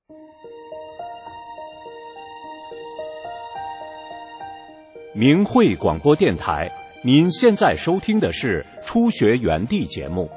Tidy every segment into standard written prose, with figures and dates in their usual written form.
明慧广播电台，您现在收听的是初学园地节目。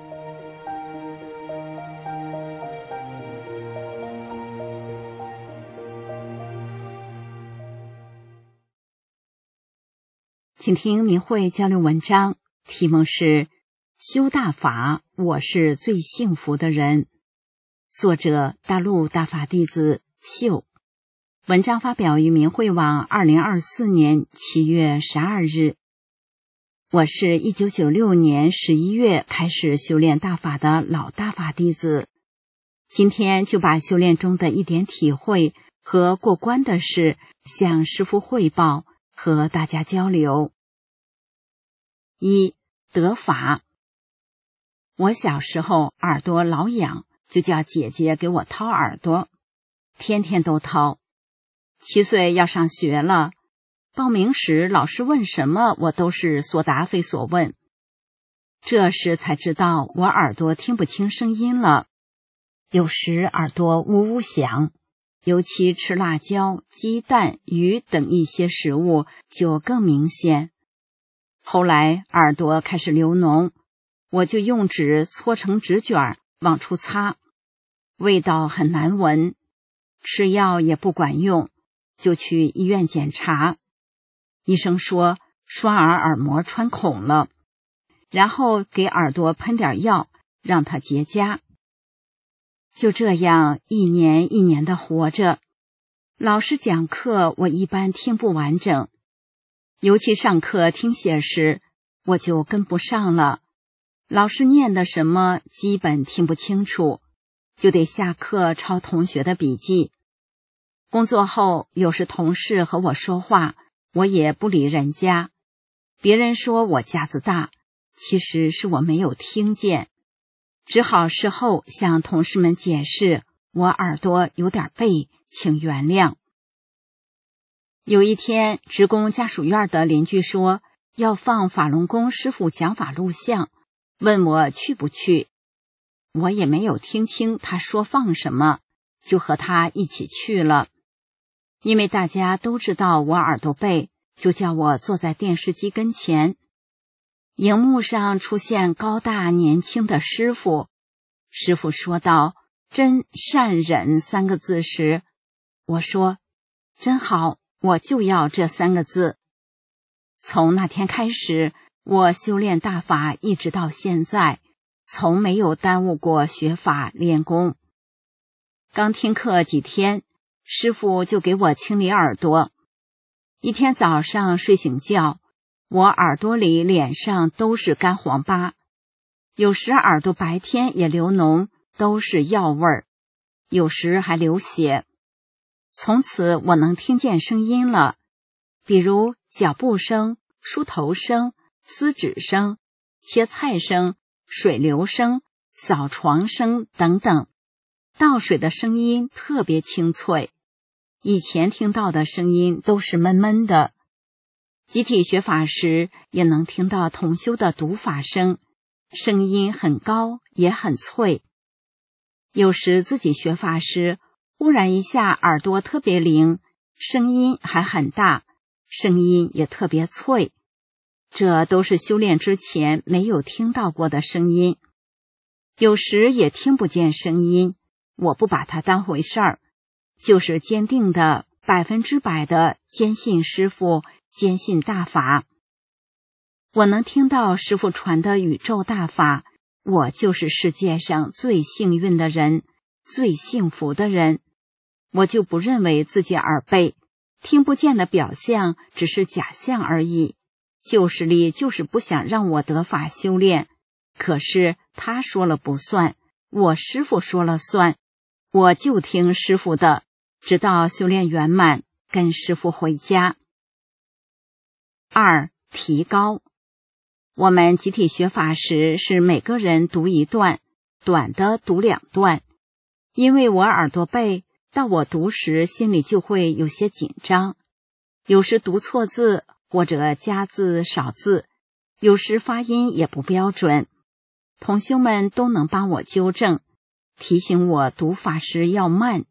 请听明慧交流文章，题目是修大法，我是最幸福的人。作者大陆大法弟子秀。文章发表于明慧网2024年7月12日。我是1996年11月开始修炼大法的老大法弟子，今天就把修炼中的一点体会和过关的事向师父汇报，和大家交流。一、得法。我小时候耳朵老痒，就叫姐姐给我掏耳朵，天天都掏。7岁要上学了，报名时老师问什么，我都是所答非所问。这时才知道我耳朵听不清声音了，有时耳朵呜呜响，尤其吃辣椒、鸡蛋、鱼等一些食物就更明显。后来耳朵开始流脓，我就用纸搓成纸卷往出擦，味道很难闻，吃药也不管用，就去医院检查。医生说双耳膜穿孔了，然后给耳朵喷点药，让它结痂。就这样一年一年的活着，老师讲课我一般听不完整，尤其上课听写时，我就跟不上了。老师念的什么基本听不清楚，就得下课抄同学的笔记。工作后，有时同事和我说话，我也不理人家。别人说我架子大，其实是我没有听见，只好事后向同事们解释，我耳朵有点背，请原谅。有一天，职工家属院的邻居说要放法轮功师傅讲法录像，问我去不去。我也没有听清他说放什么，就和他一起去了。因为大家都知道我耳朵背，就叫我坐在电视机跟前。荧幕上出现高大年轻的师傅，师傅说道真善忍3个字时，我说真好，我就要这3个字。从那天开始，我修炼大法一直到现在，从没有耽误过学法练功。刚听课几天，师傅就给我清理耳朵。一天早上睡醒觉，我耳朵里、脸上都是干黄疤，有时耳朵白天也流脓，都是药味儿，有时还流血。从此我能听见声音了，比如脚步声、梳头声、撕纸声、切菜声、水流声、扫床声等等。倒水的声音特别清脆，以前听到的声音都是闷闷的。集体学法时也能听到同修的读法声，声音很高也很脆。有时自己学法时，忽然一下耳朵特别灵，声音还很大，声音也特别脆，这都是修炼之前没有听到过的声音。有时也听不见声音，我不把它当回事儿，就是坚定的100%的坚信师父，坚信大法。我能听到师父传的宇宙大法，我就是世界上最幸运的人，最幸福的人。我就不认为自己耳背，听不见的表象只是假象而已。旧势力就是不想让我得法修炼，可是他说了不算，我师父说了算，我就听师父的，直到修炼圆满，跟师父回家。2、提高。我们集体学法时是每个人读一段，短的读2段。因为我耳朵背，到我读时心里就会有些紧张，有时读错字或者加字少字，有时发音也不标准。同修们都能帮我纠正，提醒我读法时要慢，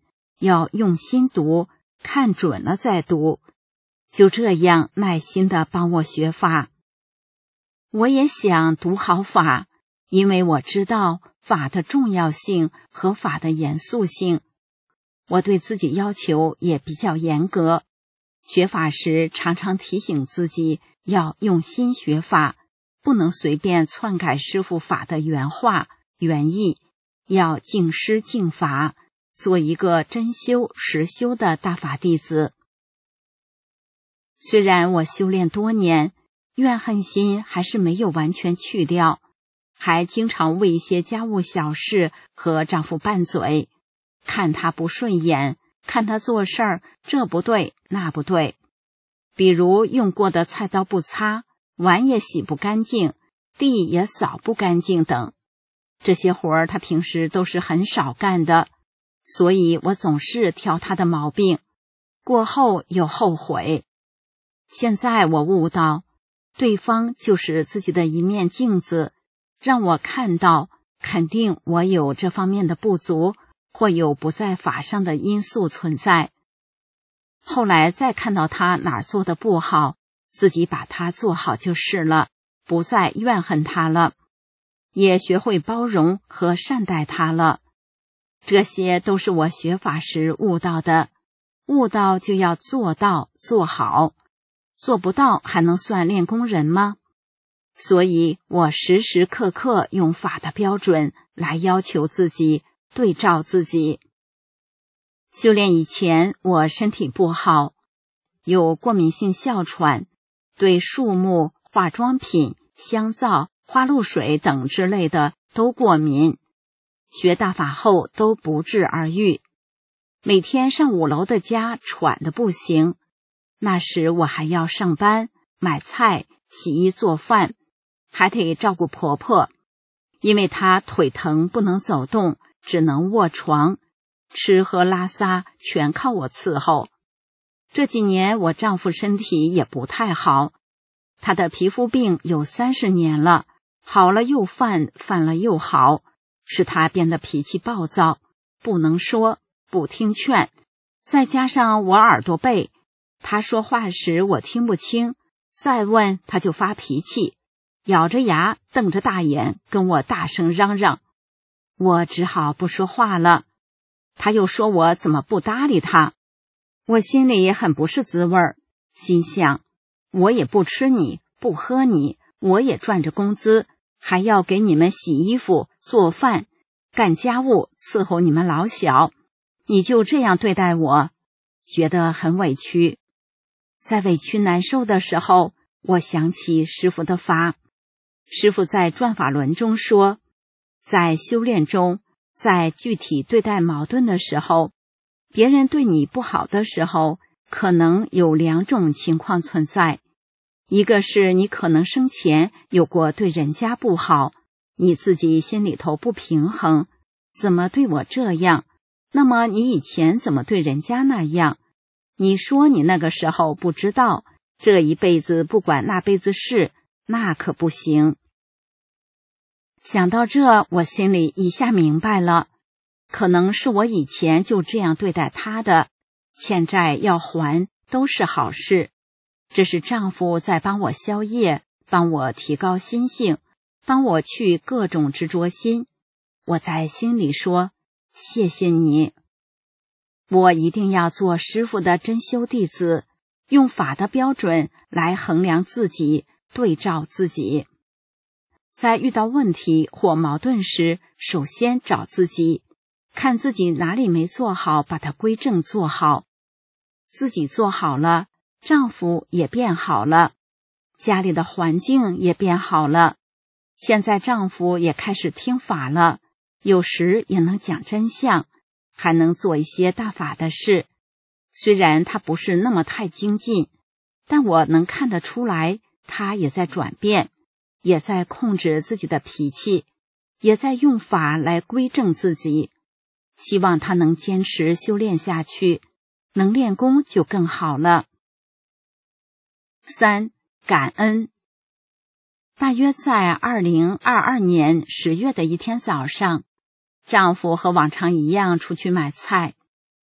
要用心读，看准了再读，就这样耐心地帮我学法。我也想读好法，因为我知道法的重要性和法的严肃性。我对自己要求也比较严格，学法时常常提醒自己要用心学法，不能随便篡改师父法的原话原意，要敬师敬法，做一个真修实修的大法弟子。虽然我修炼多年，怨恨心还是没有完全去掉，还经常为一些家务小事和丈夫拌嘴，看他不顺眼，看他做事儿这不对那不对，比如用过的菜刀不擦，碗也洗不干净，地也扫不干净等。这些活儿他平时都是很少干的，所以我总是挑他的毛病，过后又后悔。现在我悟到，对方就是自己的一面镜子，让我看到肯定我有这方面的不足，或有不在法上的因素存在。后来再看到他哪儿做的不好，自己把它做好就是了，不再怨恨他了，也学会包容和善待他了。这些都是我学法时悟到的，悟到就要做到做好，做不到还能算练功人吗？所以我时时刻刻用法的标准来要求自己，对照自己。修炼以前我身体不好，有过敏性哮喘，对树木、化妆品、香皂、花露水等之类的都过敏。学大法后都不治而愈，每天上5楼的家喘得不行。那时我还要上班、买菜、洗衣做饭，还得照顾婆婆，因为她腿疼不能走动，只能卧床，吃喝拉撒全靠我伺候。这几年我丈夫身体也不太好，他的皮肤病有30年了，好了又犯，犯了又好，使他变得脾气暴躁，不能说，不听劝，再加上我耳朵背，他说话时我听不清，再问他就发脾气，咬着牙瞪着大眼跟我大声嚷嚷，我只好不说话了。他又说我怎么不搭理他，我心里很不是滋味儿，心想我也不吃你不喝你，我也赚着工资，还要给你们洗衣服做饭干家务伺候你们老小，你就这样对待我，觉得很委屈。在委屈难受的时候，我想起师父的法。师父在转法轮中说，在修炼中，在具体对待矛盾的时候，别人对你不好的时候，可能有2种情况存在。一个是你可能生前有过对人家不好，你自己心里头不平衡，怎么对我这样？那么你以前怎么对人家那样？你说你那个时候不知道，这一辈子不管那辈子事，那可不行。想到这，我心里一下明白了，可能是我以前就这样对待他的，欠债要还都是好事。这是丈夫在帮我消业，帮我提高心性，帮我去各种执着心。我在心里说，谢谢你。我一定要做师父的真修弟子，用法的标准来衡量自己，对照自己。在遇到问题或矛盾时，首先找自己，看自己哪里没做好，把它归正做好。自己做好了，丈夫也变好了，家里的环境也变好了。现在丈夫也开始听法了，有时也能讲真相，还能做一些大法的事。虽然他不是那么太精进，但我能看得出来，他也在转变，也在控制自己的脾气，也在用法来归正自己。希望他能坚持修炼下去，能练功就更好了。3. 感恩。大约在2022年10月的一天早上，丈夫和往常一样出去买菜，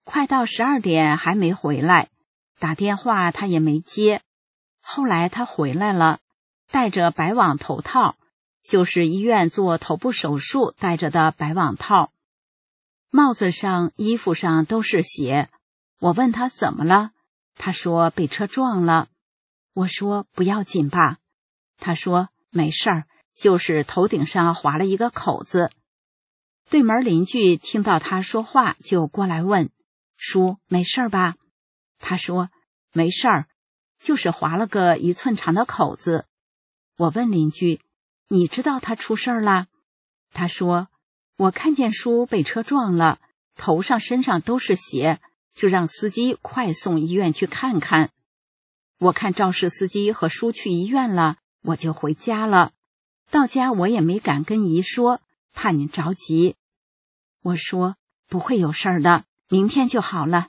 快到12点还没回来，打电话他也没接。后来他回来了，戴着白网头套，就是医院做头部手术戴着的白网套，帽子上、衣服上都是血。我问他怎么了，他说被车撞了。我说不要紧吧，他说没事儿，就是头顶上划了一个口子。对门邻居听到他说话就过来问，叔没事儿吧？他说没事儿，就是划了个1寸长的口子。我问邻居，你知道他出事儿了？他说我看见叔被车撞了，头上身上都是血，就让司机快送医院去看看。我看肇事司机和叔去医院了，我就回家了。到家我也没敢跟姨说，怕你着急。我说不会有事儿的，明天就好了。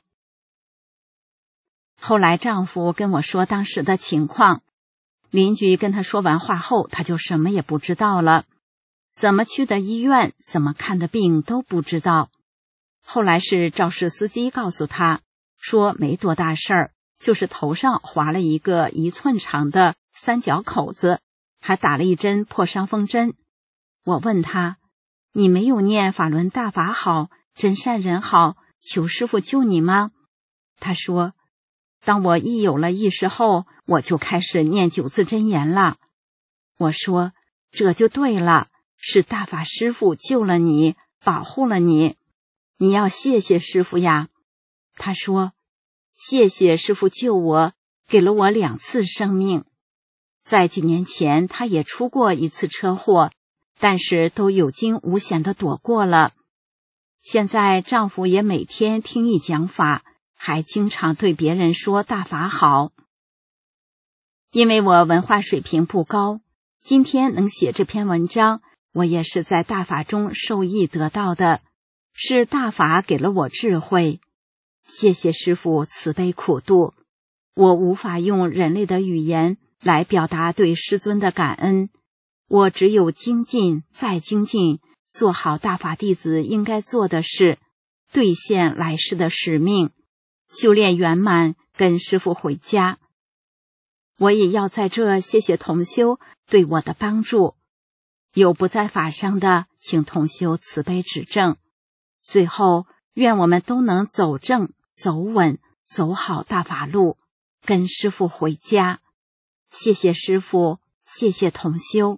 后来丈夫跟我说当时的情况，邻居跟他说完话后，他就什么也不知道了，怎么去的医院，怎么看的病都不知道。后来是肇事司机告诉他，说没多大事儿，就是头上划了一个1寸长的3角口子，还打了一针破伤风针。我问他，你没有念法轮大法好，真善人好，求师父救你吗？他说，当我一有了意识后，我就开始念9字真言了。我说，这就对了，是大法师父救了你，保护了你，你要谢谢师父呀。他说，谢谢师父救我，给了我2次生命。在几年前他也出过1次车祸，但是都有惊无险地躲过了。现在丈夫也每天听你讲法，还经常对别人说大法好。因为我文化水平不高，今天能写这篇文章，我也是在大法中受益得到的，是大法给了我智慧。谢谢师父慈悲苦度，我无法用人类的语言来表达对师尊的感恩，我只有精进再精进，做好大法弟子应该做的事，兑现来世的使命，修炼圆满，跟师父回家。我也要在这谢谢同修对我的帮助，有不在法上的，请同修慈悲指正。最后，愿我们都能走正、走稳、走好大法路，跟师父回家。谢谢师父，谢谢同修。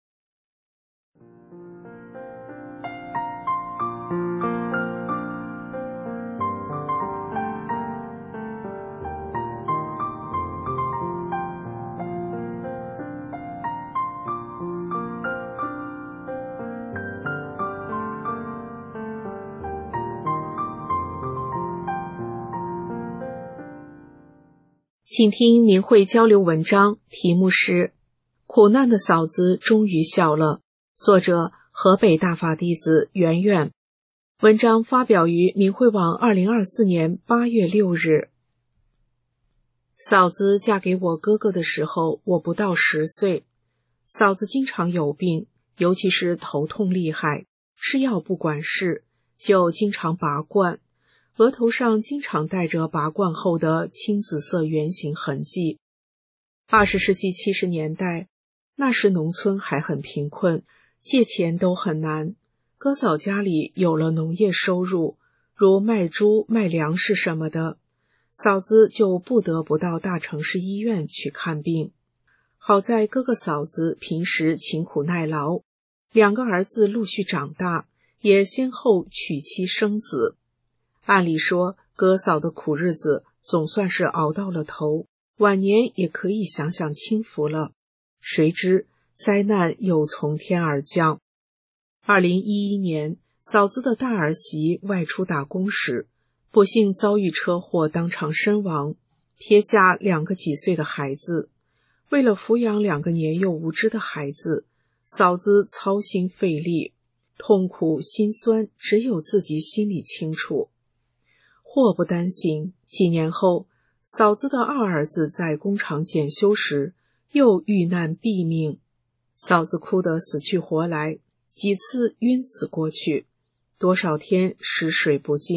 请听明慧交流文章，题目是《苦难的嫂子终于笑了》，作者河北大法弟子圆圆。文章发表于明慧网2024年8月6日。嫂子嫁给我哥哥的时候，我不到10岁。嫂子经常有病，尤其是头痛厉害，吃药不管事，就经常拔罐。额头上经常带着拔罐后的青紫色圆形痕迹。20世纪70年代，那时农村还很贫困，借钱都很难。哥嫂家里有了农业收入，如卖猪、卖粮食什么的，嫂子就不得不到大城市医院去看病。好在哥哥嫂子平时勤苦耐劳，2个儿子陆续长大，也先后娶妻生子。按理说，哥嫂的苦日子总算是熬到了头，晚年也可以享享清福了。谁知灾难又从天而降。2011年，嫂子的大儿媳外出打工时，不幸遭遇车祸，当场身亡，撇下2个几岁的孩子。为了抚养2个年幼无知的孩子，嫂子操心费力，痛苦心酸，只有自己心里清楚。祸不单行，几年后，嫂子的2儿子在工厂检修时又遇难毙命。嫂子哭得死去活来，几次晕死过去，多少天食水不进。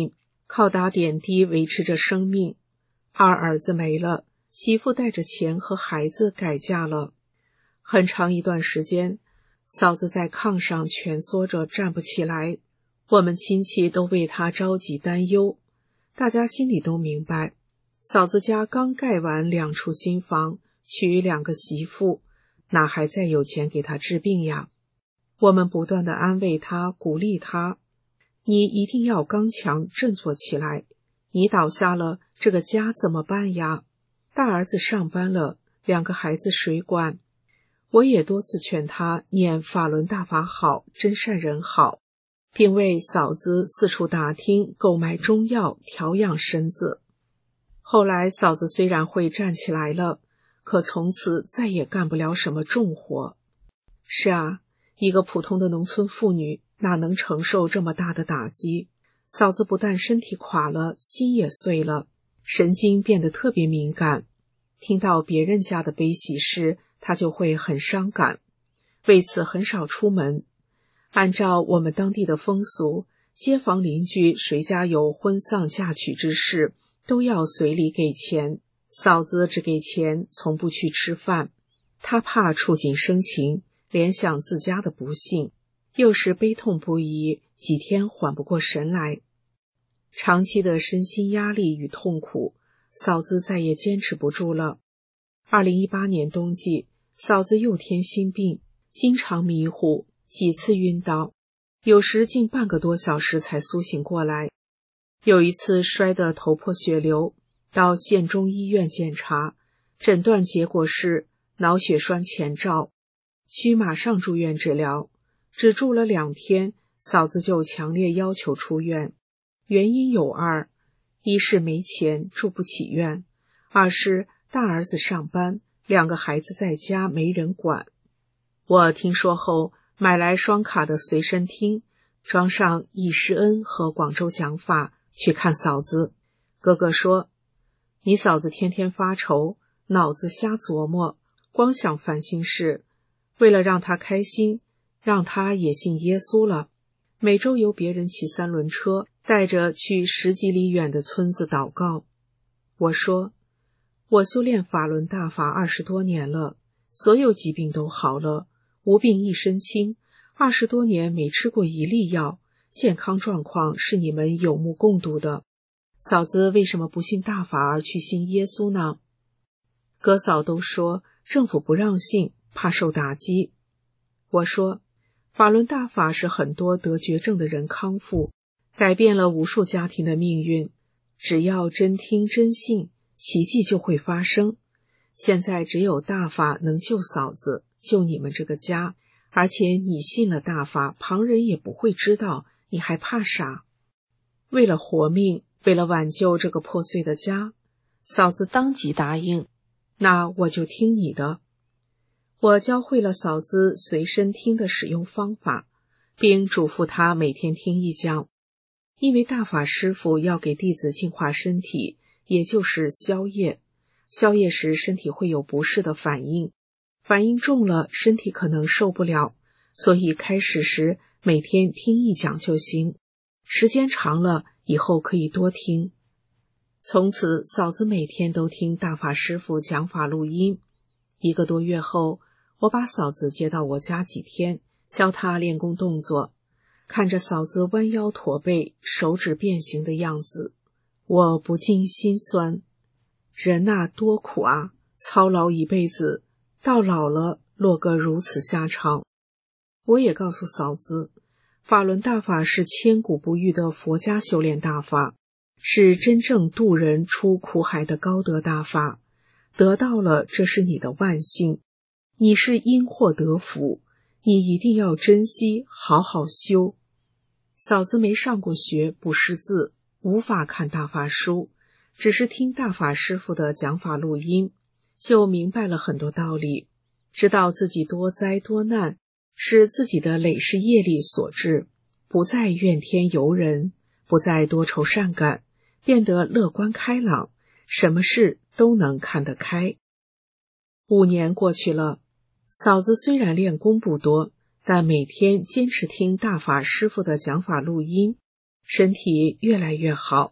靠打点滴维持着生命。二儿子没了，媳妇带着钱和孩子改嫁了。很长一段时间，嫂子在炕上蜷缩着站不起来，我们亲戚都为她着急担忧。大家心里都明白，嫂子家刚盖完2处新房，娶2个媳妇，哪还再有钱给她治病呀？我们不断地安慰她，鼓励她，你一定要刚强振作起来，你倒下了，这个家怎么办呀？大儿子上班了，2个孩子谁管？我也多次劝他念法轮大法好，真善人好，并为嫂子四处打听购买中药调养身子。后来嫂子虽然会站起来了，可从此再也干不了什么重活。是啊，一个普通的农村妇女哪能承受这么大的打击？嫂子不但身体垮了，心也碎了，神经变得特别敏感，听到别人家的悲喜事，她就会很伤感，为此很少出门。按照我们当地的风俗，街坊邻居谁家有婚丧嫁娶之事，都要随礼给钱，嫂子只给钱，从不去吃饭。她怕触景生情，联想自家的不幸，又是悲痛不已，几天缓不过神来。长期的身心压力与痛苦，嫂子再也坚持不住了。2018年冬季，嫂子又添心病，经常迷糊，几次晕倒，有时近半个多小时才苏醒过来。有一次摔得头破血流，到县中医院检查，诊断结果是脑血栓前兆，需马上住院治疗。只住了2天，嫂子就强烈要求出院，原因有2：一是没钱住不起院，2是大儿子上班，2个孩子在家没人管。我听说后，买来双卡的随身听，装上易师恩和广州讲法，去看嫂子。哥哥说，你嫂子天天发愁，脑子瞎琢磨，光想烦心事，为了让她开心，让她也信耶稣了，每周由别人骑3轮车，带着去10几里远的村子祷告。我说，我修炼法轮大法20多年了，所有疾病都好了，无病一身轻，20多年没吃过一粒药，健康状况是你们有目共睹的。嫂子为什么不信大法而去信耶稣呢？哥嫂都说政府不让信，怕受打击。我说，法轮大法是很多得绝症的人康复，改变了无数家庭的命运，只要真听真信，奇迹就会发生。现在只有大法能救嫂子，救你们这个家，而且你信了大法，旁人也不会知道，你还怕啥？为了活命，为了挽救这个破碎的家，嫂子当即答应，那我就听你的。我教会了嫂子随身听的使用方法，并嘱咐她每天听一讲。因为大法师父要给弟子净化身体，也就是消业。消业时身体会有不适的反应，反应重了身体可能受不了，所以开始时每天听一讲就行，时间长了以后可以多听。从此嫂子每天都听大法师父讲法录音。1个多月后，我把嫂子接到我家几天，教她练功动作。看着嫂子弯腰驼背，手指变形的样子，我不禁心酸。人呐，多苦啊，操劳一辈子，到老了落个如此下场。我也告诉嫂子，法轮大法是千古不遇的佛家修炼大法，是真正渡人出苦海的高德大法，得到了这是你的万幸，你是因祸得福，你一定要珍惜，好好修。嫂子没上过学，不识字，无法看大法书，只是听大法师父的讲法录音，就明白了很多道理，知道自己多灾多难是自己的累世业力所致，不再怨天尤人，不再多愁善感，变得乐观开朗，什么事都能看得开。5年过去了，嫂子虽然练功不多，但每天坚持听大法师父的讲法录音，身体越来越好，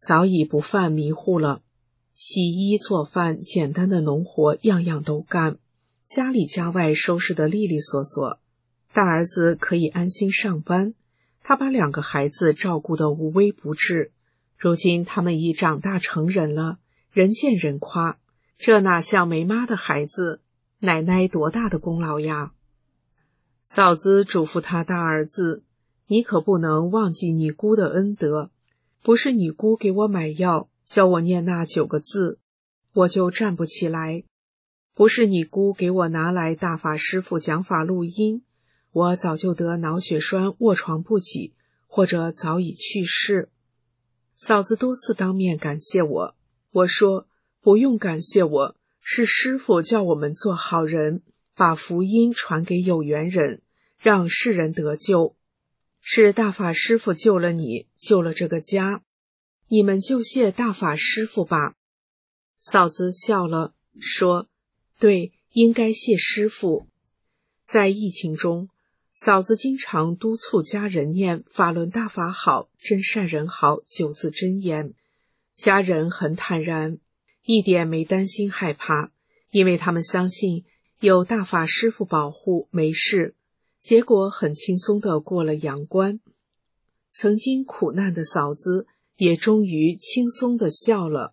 早已不犯迷糊了。洗衣做饭，简单的农活样样都干，家里家外收拾得利利索索。大儿子可以安心上班，他把2个孩子照顾得无微不至。如今他们已长大成人了，人见人夸，这哪像没妈的孩子，奶奶多大的功劳呀！嫂子嘱咐他大儿子，你可不能忘记你姑的恩德，不是你姑给我买药，教我念那9个字，我就站不起来；不是你姑给我拿来大法师父讲法录音，我早就得脑血栓卧床不起，或者早已去世。嫂子多次当面感谢我，我说不用感谢我，是师父叫我们做好人，把福音传给有缘人，让世人得救。是大法师父救了你，救了这个家，你们就谢大法师父吧。嫂子笑了，说对，应该谢师父。在疫情中，嫂子经常督促家人念法轮大法好，真善人好9字真言，家人很坦然，一点没担心害怕，因为他们相信有大法师父保护，没事，结果很轻松地过了阳关。曾经苦难的嫂子也终于轻松地笑了。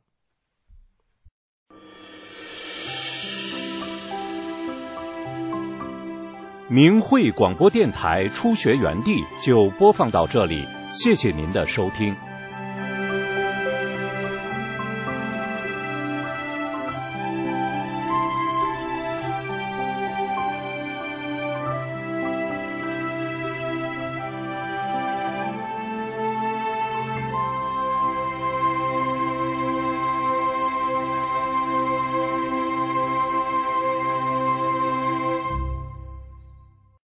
明慧广播电台初学园地就播放到这里，谢谢您的收听。